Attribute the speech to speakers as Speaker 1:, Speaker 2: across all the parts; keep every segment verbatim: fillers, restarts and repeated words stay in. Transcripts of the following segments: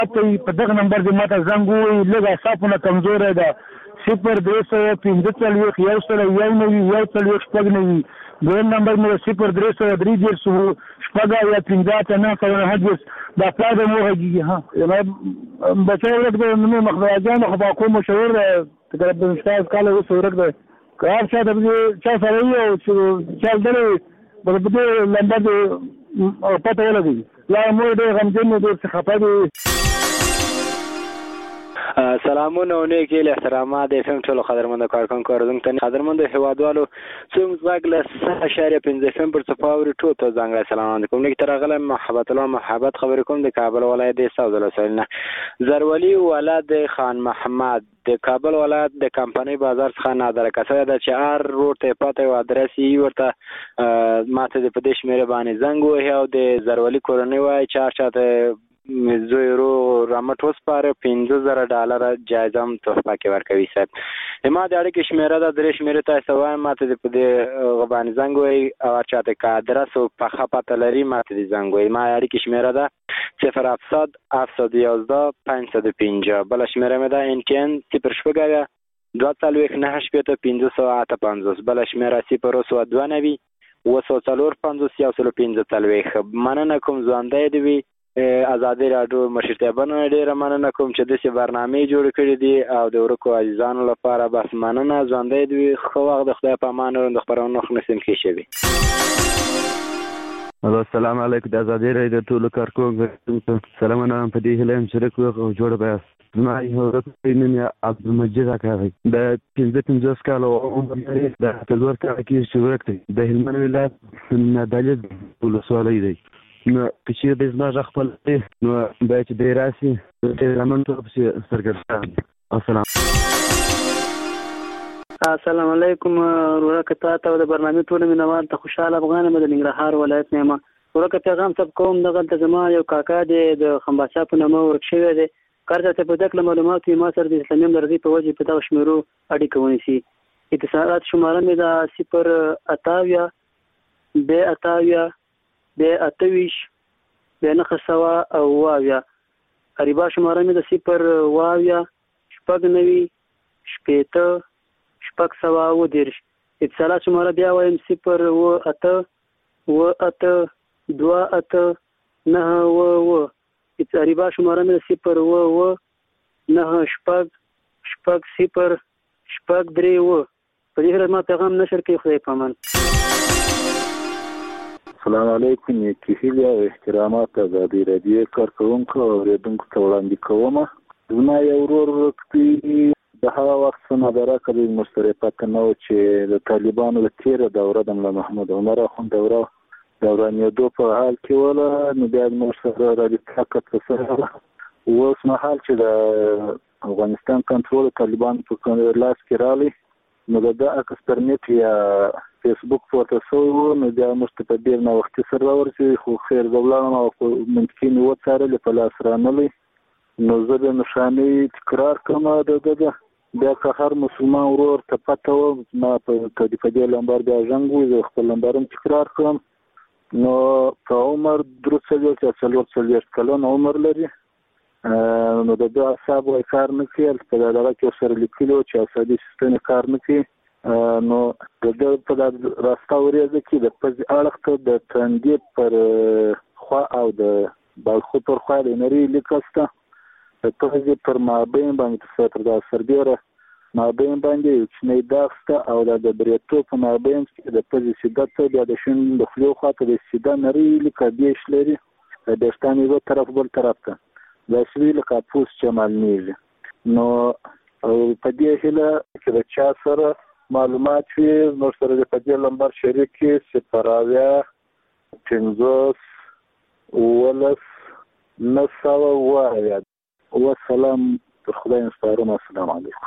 Speaker 1: په دغه نمبر دې ماته زنګ ووهي. لږ اعصابونه کمزوری ده. صفر درې سوه پنځه څلوېښت یو سل یو نوي یو څلوېښت شپږ نوي. دویم نمبر مې صفر درې سوه درې دېرش شپږ اویا پنځه اته نهه سوه نهه دېرش. دا پلار به مو وغږېږي. ها بچی ورک دی. نو مخبرجان خو باکو مشهور دی. تقریبا شپږ کاله وروسته ورک دی. که هر چا د چا سره وي او چل دلی به په دې نمبر دې پته ولګوي. یا مور ډېر غمجن دی، ډېر څه خفه دی.
Speaker 2: سلامونه او نیک هیلې احترامات اف ام ټولو قدرمنو کارکونکو اورېدونکو ته قدرمنو هیوادوالو څومره غږ له سه اشاریه پنځه اف ام پر څپه اوري ټولو ته ځانګړی سلام کوم. لیک ته راغلی محبت الله محبت خبرې کوم د کابل ولایت د سعود الوسایل نه. زرولي ولد خان محمد د کابل ولایت د کمپنۍ بازار څخه نادره کسه ده چې هر روډ ته پته او ادرس یې ورته ماته د په دې شمېره باندې زنګ ووهي او د زرولي کورنۍ وایي چې هر چاته زوی رو رامټ وسپاره پنځه زره ډالره جایزه هم تحفه کې ورکوي. صاحب ما د اړیکې شمېره ده درې شمېرې تاسو وایم ماته د په دې غبانې زنګ ووهي او هر چاته که ادرس او پخه پته لري ماته د زنګ ووهي. ما اړیکې شمېره ده صفر هفتصد هفتصد یازده پنځصد پنځه. بله شمېره مې ده ان ټي ان صفر شپږ اویا دوه څلوېښت نهه شپېته پنځه سوه اته پنځوس. بله شمېره صفر اووه سوه دوه نوي اووه سوه څلور پنځوس یو سل پنځه څلوېښت. مننه کوم ژوندی دې وي. ازادي راډیو مشرتابانو ډېره مننه کوم چې داسې برنامې جوړې کړې دي او د ورکو عزیزانو لپاره بس مننه. ژوندی دې وي. ښه وخت د خدای په امان د خپرونو نسیم کې شوي.
Speaker 3: السلام علیکم. د ازادي راډیو ټولو کارکونکو سلامونه په دې هیله یم چې ښه او جوړ به یاست. زما یو نوم یې عبدالمجید اکا دی. د پنځه پنځوس کاله عمر لري. د څلور کاله کې چې ورک دی. د هلمند ولایت نادعلي ولسوالۍ دی. نو که چېرې دی زما غږ خپل دی نو باید چې دی راشي د زمن ټول پسې سرګردان. السلام
Speaker 4: السلام علیکم. ورکه تا ته د برنامې ټولو مینوال ته خوشحال افغان یم د ننګرهار ولایت نه یم. ورکه پیغام ثبت کوم. دغلته زما یو کاکا دی د خمباسا په نامه ورک شوی دی. کار ته په دغه معلومات یې ما سره د اسلامي همدردۍ په وجه په دغه شمیرو اړیکه ونیسي. اتصالات شماره مې ده صفر اته اویا بیا اته اویا بیا اته ویشت بیا نهه سوه اوه اویا. قریبا شماره مې د صفر اوه اویا شپږ نوي شپېته شپږ سوه اوه دېرش. اتصالات شماره بیا وایم صفر اوه اته اوه اته دوه اته نهه اوه اوه. قریبا شماره مې د صفر اوه اوه نهه شپږ شپږ صفر شپږ درې اوه. په دې هیله ما پیغام نشر کوي. خدای په امان.
Speaker 5: السلام علیکم. نیکی هیلې او احترامات ازادي راډیو کارکوونکو او اورېدونکو ته وړاندې کوم. زما یو ورور ورک دی. د هغه وخت څه نادره کړی موږ سره پته نه وه چې د طالبانو د تېره دوره د ملا محمود عمر اخوند دوره د ورانېدو په حال کې وله. نو بیا موږ سره رابطه کړه سره اوس مهال چې د افغانستان کنټرول طالبان په لاس کې راغلی نو د ده عکس پر نیټ یا فیسبوک پورته شوی و. نو بیا موږ ته په ډېر ناوختي سره راورسېدي خو خیر زه ولاړم او منطقي مې وڅارلې په لاس رانغلی. نو زه د نښانۍ تکرار کړم د ده ده. بیا که هر مسلمان ورور ته پته وه ما په دې لمبر بیا زنګ ووهي زه خپل لمبر هم تکرار کړم. نو په عمر درې څلوېښت یا څلور څلوېښت کلن عمر لري. نو د ده اعصاب وایي کار نه کوي. هلته په دغه کې ورسره لیکلي وو چې عصبي سیستم یې کار نه کوي. نو د ده په راسته ورېځه کې د پزې اړخ ته د تندي پر خوا او د بالخو پر خوا د نري لیکه شته. د پزې پر مابین باندې تر دا سربیره مابین باندې یو کوچنی داغ شته او دا د بریتو په مابین کې د پزې سیده ته بیا د شین د خولې خوا ته د سیده نري لیکه دیش لري. د ویښتان یو طرف بل طرف ته داسې وي لکه پوست چې معلومېږي. نو په دې هیله چې د چا سره معلومات وي نور سره د په دې لمبر شریک کړي صفر اویا پنځوس اوولس نهه سوه اوه اویا. والسلام. پر خدای سپارم. السلام علیکم.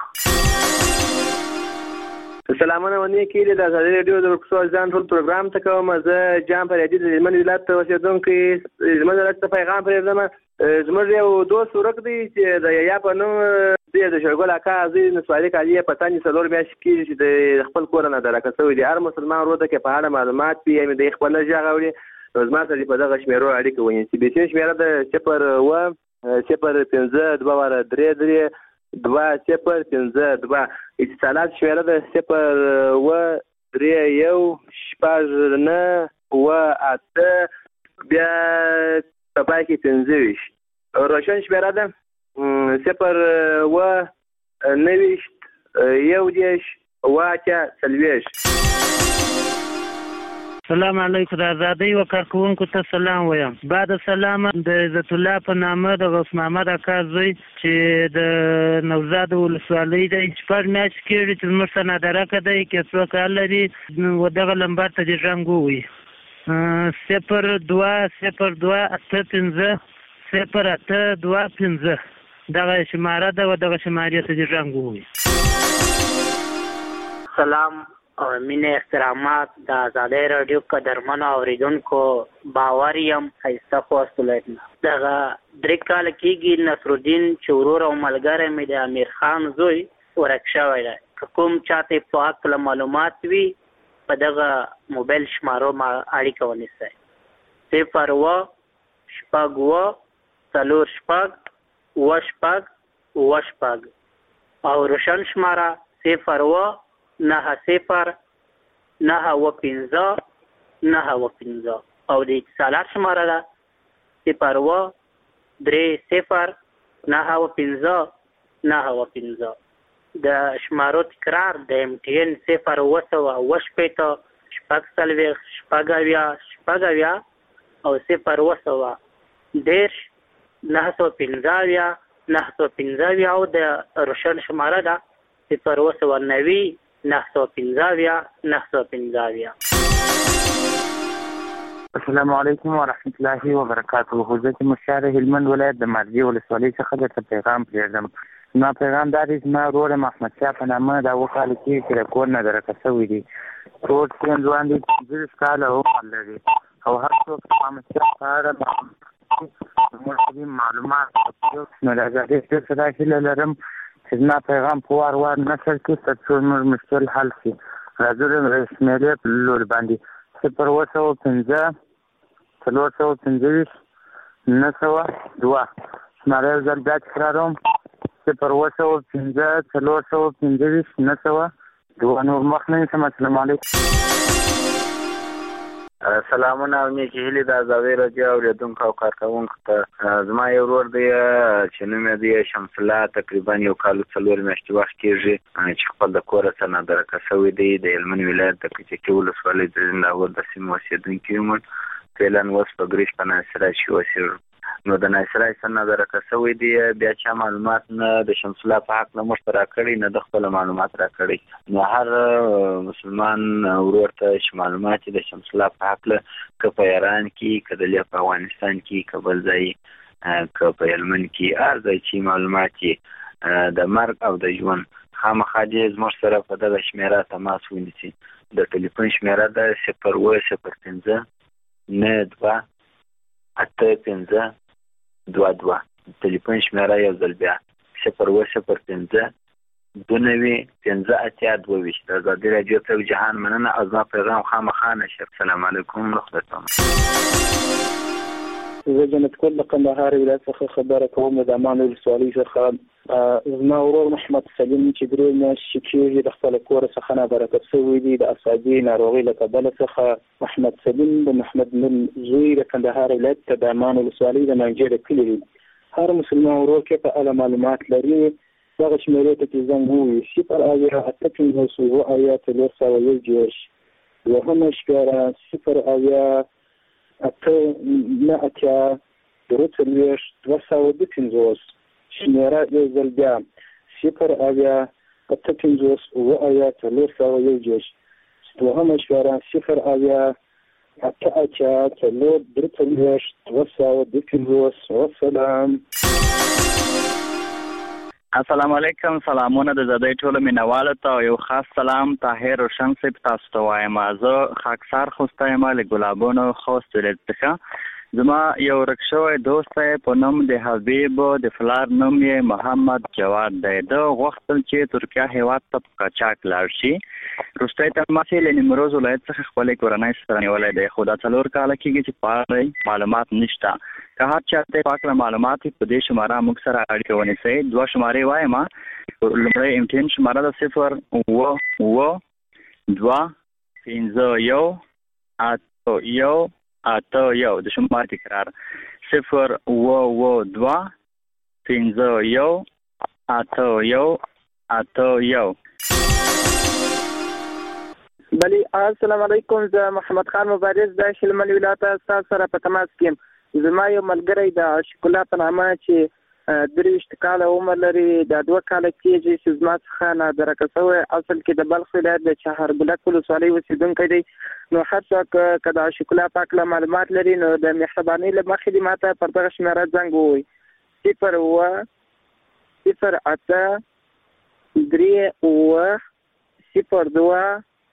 Speaker 4: سلامونه ونې کې د ازادي راډیو د ورکسو ځان ټول پروګرام ته کوم. زه جام فریدي د هلمند ولایت اوسېدونکی هلمند ولایت ته پیغام پرېږدم. زموږ یو دوست ورک دی چې د یحیی په نوم دی د شرګل اکا زوی نسواري کالي یې په تانې څلور میاشتې کېږي چې د خپل کور نه درکه شوی دی. هر مسلمان ورور ته کې په اړه معلومات وي یا د خپل غږ اوري نو زما سره په دغه شمیرو اړیکه ونیسي. بیسیم شمیره د صفر اوه
Speaker 6: صفر پنځه دوه واره درې درې دوه صفر پنځه دوه. اتصالات شمېره ده صفر اوه درې یو شپږ نه اوه اته بیا په پای کې پنځه ویشت. روشن شمېره ده صفر اوه نهه ویشت یو دېرش اوه اتیا څلوېښت.
Speaker 7: سلام علیکم. د ازادۍ و کارکوونکو ته سلام وایم. بعد سلام د عزت الله په نامه د غوث محمد اکا زوی چې د نوزاد ولسوالۍ دی شپږ میاشتې کېږي چې زموږ سره نادرکه دی که څوک حال لري و دغه لمبر ته دې غږ ووایي صفر دوه صفر دوه اته پنځه صفر اته دوه پنځه دغه شماره ده و دغه شمارې ته دې غږ ووایي.
Speaker 8: سلام او مینه احترامات د ازادۍ راډیو قدرمنو اوریدونکو باور یم ښایسته خوست ولایت نه. دغه درې کاله کېږي نصرالدین چې ورور او ملګری مې د امیر خان زوی ورک شوی دی. که کوم چاته په هکله معلومات وي په دغه موبایل شمارو ما اړیکه ونیسئ. صفر اوه شپږ اوه څلور شپږ اوه شپږ اوه شپږ او روشن شماره صفر اوه نهه صفر نهه اوه پنځه نهه اوه پنځه او د اتصالات شماره ده صفر اوه درې صفر نهه اوه پنځه نهه اوه پنځه. د شمارو تکرار د ایم ټي ان صفر اوه سوه اوه شپېته شپږ څلوېښت شپږ اویا شپږ اویا او صفر اوه سوه دېرش نهه سوه پنځه اویا نهه سوه پنځه اویا او د روشن شماره ده صفر اوه سوه نوي نهه سوه پنځه اویا نهه سوه پنځه اویا.
Speaker 9: السلام علیکم ورحمت الله وبرکاته. حضرت مشار هلمند ولایت د مارجې ولسوالۍ څخه درته پیغام پرېږدم. زما پیغام دا دی زما ورور محمد شاه په نامه دا اووه کاله کېږي چې د کور نه درکه شوی دی. ټول سن ځوان دی پنځلس کاله عمر لري او هر څوک د محمد شاه په اړه موږ معلومات نو د ازادۍ ډېر څه دا هیله لرم چې زما پیغام په وار وار نشر کړي تر څو زموږ مشکل حل شي. راځو شمېرې په لوري باندې صفر اوه سوه پنځه څلور سوه پنځه ویشت نهه سوه دوه. شماره یو ځل بیا تکراروم صفر اوه سوه پنځه څلور سوه پنځه ویشت نهه سوه دوه. نور مخ نه نیسم. السلام علیکم.
Speaker 6: سلامونه او نیکې هیلې د ازادۍ راډیو اورېدونکو او کارکوونکو ته. زما یو ورور دی چې نوم یې دی شمس الله تقریبا یو کال څلور میاشتې وخت کېږي چې خپل د کوره څخه نادرکه شوی دی. د هلمند ولایت د کچکي ولسوالۍ د زنداور د سیمې اوسېدونکی یم. فعلا اوس په ګریش په ناصرای کې اوسېږم. نو د ناصرای څخه نادرکه شوی دی بیا چا معلومات نه د شمس الله په حق نه موږ ته راکړي نه د خپل معلومات راکړي. نو هر مسلمان ورور ته چې معلومات د شمس الله په حق له که په ایران کې که د په افغانستان کې که بل ځای که په هلمند کې هر ځای چې معلومات یې د مرګ او د ژوند خامخا دې زموږ سره په دغه شمېره تماس ونیسي. د ټلیفون شمېره ده صفر اوه صفر پنځه نه دوه اته پنځه دوه دوه. ټلیفون شمېره یو ځل بیا صفر اوه صفر پنځه دوه نوي پنځه اتیا دوه ویشت. د ازادۍ راډیو ته جهان مننه او زما پیغام خامخا نشر. السلام علیکم رخصتوم.
Speaker 5: زه جنت ګل د کندهار ولایت څخه خبره کوم. د امان ولسوالۍ څخه زما ورور محمد سلیم چې درې میاشتې کېږي د خپل کور څخه نابرکه شوی دی د اعصابي ناروغۍ له کبله څخه. محمد سلیم د محمد نن زوی د کندهار ولایت د امان ولسوالۍ د منجې د کلي دی. هر مسلمان ورور کې په اړه معلومات لري دغه شمېرې ته چې زنګ ووایي صفر اویا اته پنځوس اووه اویا څلور سوه یو دېرش دوهمه شمېره صفر اویا اته نه اتیا درې څلوېښت دوه سوه دوه پنځوس. شمېره یو ځل بیا صفر اویا اته پنځوس اووه اویا څلور سوه یو دېرش دوهمه شمېره صفر اویا اته اتیا څلور درې څلوېښت دوه سوه دوه پنځوس. والسلام.
Speaker 10: السلام علیکم. سلامونه د ازادۍ ټولو مینوالو ته او یو خاص سلام طاهر روشن صاحب تاسو ته وایم. زه خاکسار خوسته یم له ګلابونو خوست ولایت څخه. زما یو ورک شوی دوست دی په نوم د حبیب د فلار نوم یې محمد جواد دی. د غوښتل چې ترکیه هیواد ته په قاچاق لاړ شي. وروستی تماس یې له نیمروز ولایت څخه خپلې کورنۍ سره نیولی دی، خو دا څلور کاله کېږي چې په اړه معلومات نشته. که هر چا ته په هکله معلومات وي په دې شماره موږ سره اړیکه ونیسئ. دوه شمارې وایم. لومړی امتحان شماره ده صفر اوه اوه دوه پنځه یو اته یو اته یو. د شمارې تکرار صفر اوه اوه دوه پنځه یو اته یو اته یو.
Speaker 11: بلی السلام علیکم، زه محمد خان مبارز د شلمن ولایت ستاسو سره په تماس کې یم. زما یو ملګری د عاشق الله په نامه چې درویشت کاله عمر لري، دا دوه کاله کېږي چې زما څخه نادرکه شوی. اصل کې د بلخ ولایت د چهارګلک ولسوالۍ اوسېدونکی دی. نو هر څوک که د عاشق الله په هکله معلومات لري نو د مهربانۍ له مخې دې ماته پر دغه شمېره زنګ ووایي. صفر اوه صفر اته درې اوه صفر دوه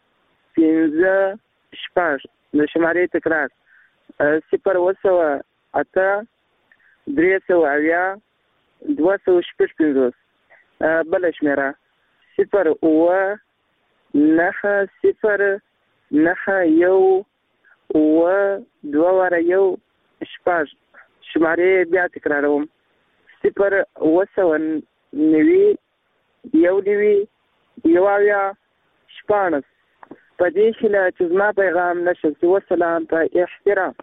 Speaker 11: پنځه شپږ. د شمارې تکرار صفر اوه سوه اته درې سوه اویا دوه سوه شپږ پنځوس. بله شمېره صفر اوه نهه صفر نهه یو اوه دوه واره یو شپږ. شمارې بیا تکراروم صفر اوه سوه نوي یو نوي یو اویا شپاړس. په دې هیله چې زما پیغام نشي. وسلام په احترام.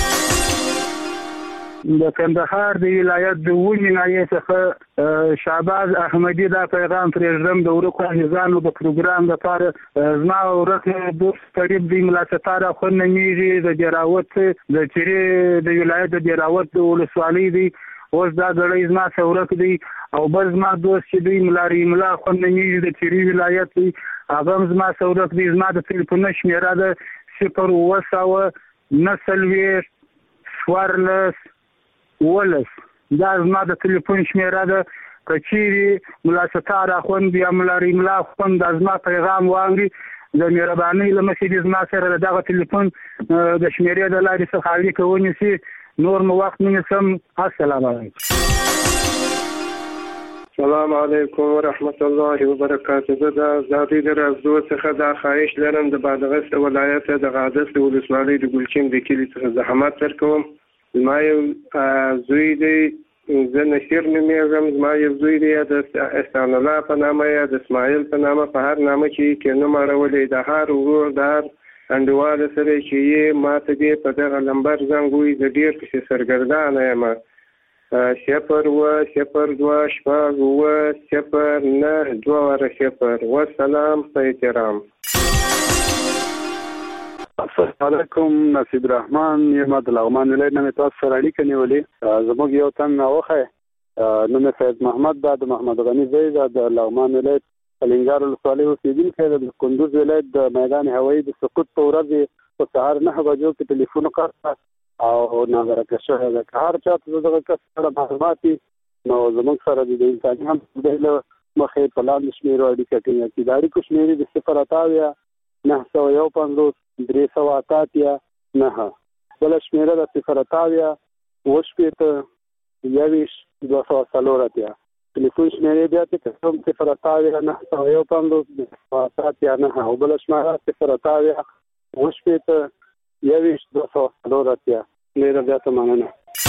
Speaker 1: د کندهار د ولایت د ونې ناحیې څخه شعباز احمدي دا پیغام پرېږدم د ورکو عزیزانو د پروګرام لپاره. زما ورک دوست قریب دی ملا ستاره خون نمیږي د جراوت د چیرې د ولایت د جراوت د ولسوالۍ دی. اوس دا ګړی زما څورک دی او بل زما دوست چې دی ملا ریملا خون نمیږي د چیرې ولایت دی، هغه هم زما څورک دی. زما د تلیفون شمېره ده صفر اوه سوه نهه څلوېښت څوارلس ولس. دا زما د تلیفون شمېره ده. که چیرې ملا ستاره خوند یا ملا ریملا خوند دا زما پیغام واوري د مهربانۍ له مخې دې زما سره د دغه تلیفون د شمېرې د لارې څخه اړیکه ونیسي. نور مو وخت نه نیسم. السلام علیکم.
Speaker 12: السلام علیکم ورحمت الله وبرکاته. زه د ازادۍ د رازدو څخه دا خواهش لرم د بادغیس ولایت د غادس د ولسوالۍ د ګلچین د کلي څخه زحمت درکوم. زما یو زوی دی، زه نصیر نومیږم. زما یو زوی دی د احسان الله په نامه یا د اسماعیل په نامه، په هر نامه چې کې نوم اړولی د هر ورور د هر انډیواله سره چې یې ما ته دې په دغه نمبر زنګ ووایي. زه ډېر پسې سرګردانه یم. صفر اوه صفر دوه شپږ اوه صفر نه دوه واره صفر. وسلام په احترام.
Speaker 13: السلام علیکم، نصیب الرحمن یم د لغمان ولایت نه. مې تاسو سره اړیکه نیولې. زموږ یو تن راوښی، نوم یې سید محمد ده، د محمد غني زوی ده، د لغمان ولایت الینګار ولسوالۍ اوسېدونکی ده. د کندوز ولایت د میدان هوایي د سقوط په ورځ په سهار نهه بجو کې ټلیفون وکړ او نادرکه شوی ده. که هر چا ته دغه کس سره معلومات وي نو زموږ سره د انساني همدردۍ له مخې په لاندې شمېرو اړیکه ټینګه کړي. د اړیکو شمېرې د صفر اته اویا نهه سوه یو پنځوس درې سوه اته اتیا نهه. بله شمېره د صفر اته اویا اوه شپېته یوویشت دوه سوه څلور اتیا. ټلیفون شمېرې بیا تکرار صفر اته اویا نهه سوه یو پنځوس درې سوه اته اتیا نهه او بله شمېره صفر اته اویا اوه شپېته یوویشت دوه سوه څلور اتیا. ډېره زیاته مننه.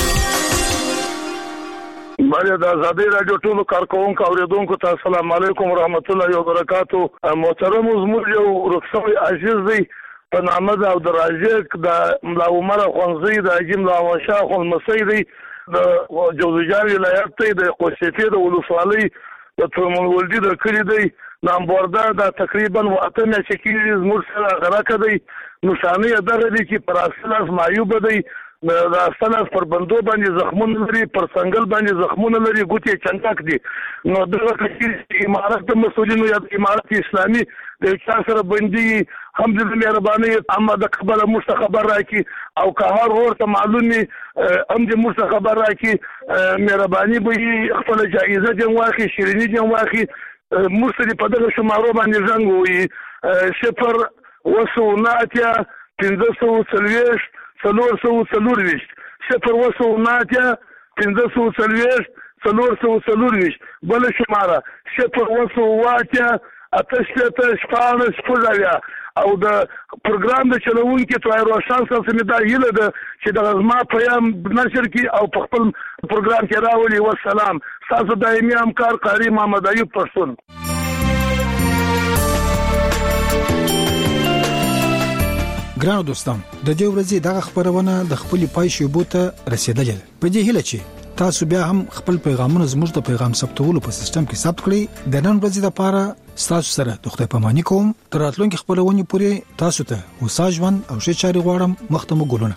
Speaker 14: بله د ازادۍ راډیو ټولو کارکوونکو اورېدونکو ته السلام علیکم ورحمت الله وبرکاتو. محترم زموږ یو ورک شوی عزیز دی په نامه د عبدالرازق د ملا عمر اخوندزی د حاجي ملا احمد شاه اخوندمسی دی د جوزجان ولایت دی د قوسیفې د ولسوالۍ د ترمن ولدي د کلي دی. نامبورده دا تقریبا اته میاشتې کېږي زموږ سره غرقه دی. نښانه یې دغه دی چې پر اصلاس معیوبه دی. د اصلاس پر بندو باندې زخمونه لري، پر څنګل باندې زخمونه لري، ګوتې چنډک دي. نو دغه کچې امارت د مسؤلینو یا د امارت اسلامي د یو چا سره بندي هم د مهربانۍ اما د قبله موږ ته خبر راکړي او که هر ورته معلوم وي هم د موږ ته خبر راکړي. مهرباني به یې خپله جایزه جنګ واخلي، شیریني جنګ واخلي. موږ ته په دغه شمارو باندې زنګ ووایي صفر اوه سوه نه اتیا پنځه سوه څلوېښت څلور سوه څلور ویشت. صفر اوه سوه نهه اتیا پنځه سوه څلوېښت څلور سوه څلورویشت بله شماره صفر اوه سوه اوه اتیا اته شپېته شپاړس شپږ اویا او د پروګرام د چلوونکي طاهر روشن صاحب څخه مې دا هیله ده چې دغه زما پیام نشر کړي او په خپل پروګرام کې راولي. والسلام. ستاسو دایمي همکار قاري محمد ایوب پښتون.
Speaker 15: ګرانو دوستان، د دې ورځې دغه خبرونه د خپل پای شیبو ته رسیدلې ده. په دې هیله چې تاسو بیا هم خپل پیغامونه زموږ د پیغام ثبتولو په سیستم کې ثبت کړئ. د نن ورځې لپاره تاسو سره د خدای پاماني کوم. تر راتلونکي خبرونه پورې تاسو ته وسا ژوند او ښه چاري غواړم. مختمو ګلونه.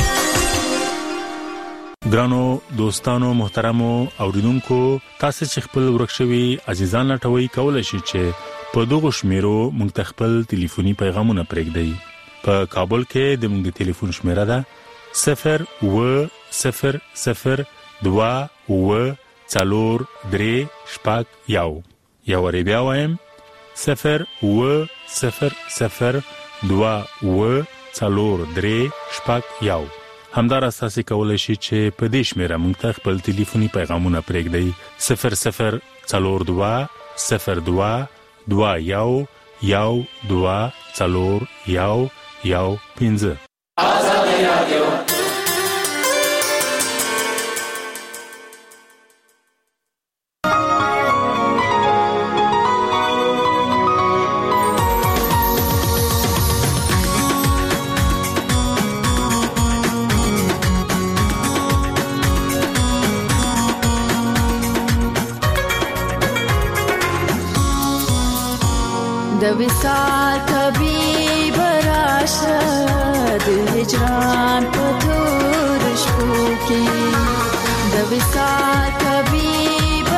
Speaker 16: ګرانو دوستانو محترمو اوریدونکو، تاسو چې خپل ورکشوي عزیزان لټوي کولای شئ چې په دغه شمیرو موږ خپل ټلیفوني پیغامونه پرېږدئ. په کابل کې د موږ ټلیفون شمیره ده صفر اوه صفر صفر دوه اوه څلور درې شپږ یو. یو وری بیا وایم صفر اوه صفر صفر دوه اوه څلور درې شپږ یو. همدارس تاسو کولای شئ چې په دې شمیره موږ ته خپل ټلیفوني پیغامونه پرېږدئ. صفر صفر څلور دوه صفر دوه دوه یو یو دوه څلور یو یو پنځه. آزاد رادیو.
Speaker 17: د وصال طبيب راشد هجران پتور شپو کی د وصال طبيب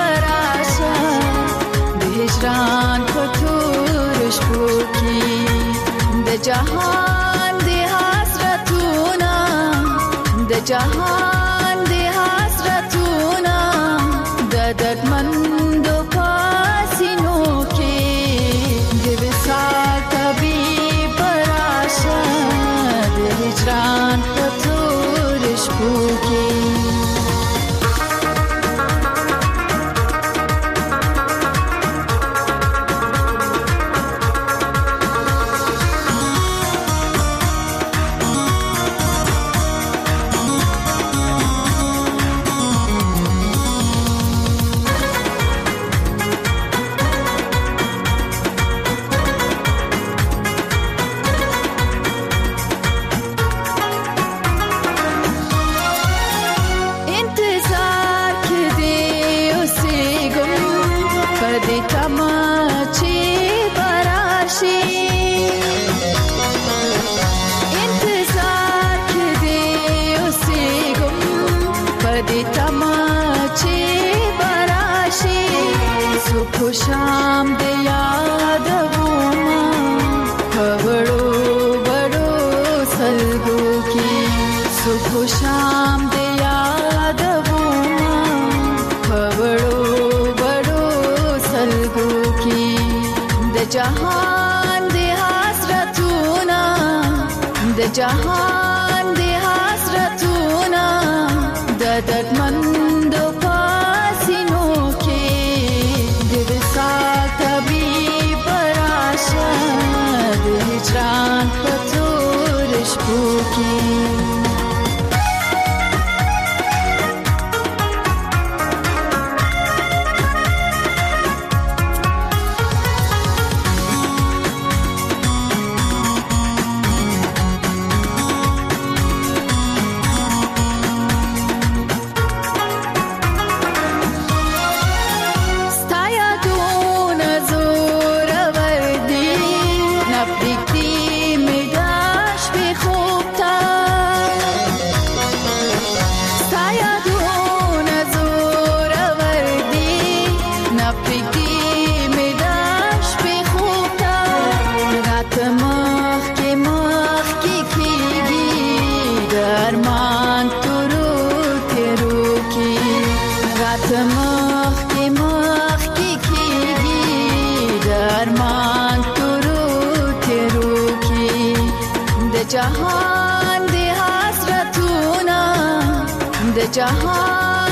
Speaker 17: راشد هجران پتور شپو کی د جهان د حسرتونا د جهان د حسرتونا د دردمند پاسینو کی هجران پتور شپو کی. شام د یاد وما بڑو بڑو سلگو کی صبح شام د یاد وما بڑو بڑو سلگو کی د جهان د حسرتونا د جهان د حسرتونا د دردمند پاسینو کی طبيب راشد هجران پتور شپو کی. جهان د حسرتونا जहां